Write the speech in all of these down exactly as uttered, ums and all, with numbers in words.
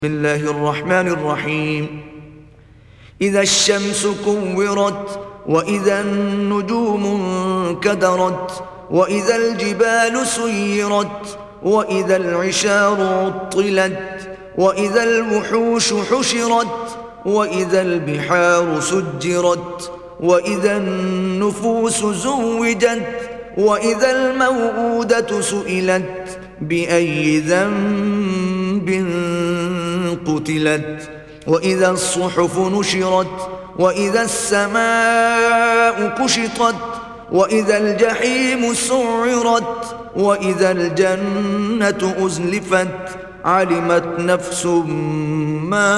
بسم الله الرحمن الرحيم. إذا الشمس كورت، وإذا النجوم انكدرت، وإذا الجبال سيرت، وإذا العشار عطلت، وإذا الوحوش حشرت، وإذا البحار سجرت، وإذا النفوس زوجت، وإذا الموءودة سئلت بأي ذنب قتلت، وإذا الصحف نشرت، وإذا السماء كشطت، وإذا الجحيم سعرت، وإذا الجنة أزلفت، علمت نفس ما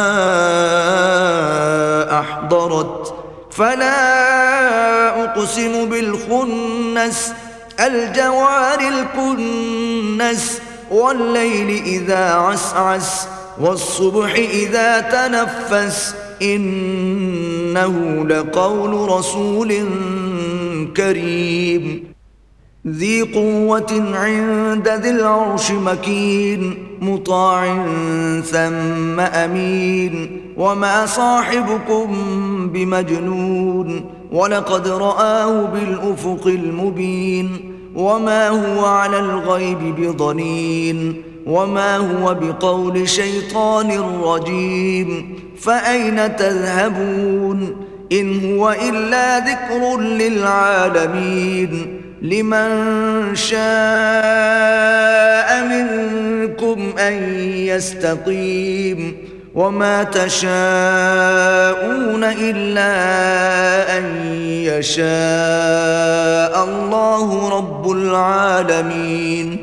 أحضرت. فلا أقسم بالخنس، الجوار الكنس، والليل إذا عسعس، والصبح إذا تنفس، إنه لقول رسول كريم ذي قوة عند ذي العرش مكين، مطاع ثم أمين. وما صاحبكم بمجنون، ولقد رآه بالأفق المبين. وما هو على الغيب بضنين، وما هو بقول شيطان رجيم. فأين تذهبون؟ إن هو إلا ذكر للعالمين. لمن شاء منكم أن يستقيم، وما تشاءون إلا أن يشاء الله رب العالمين.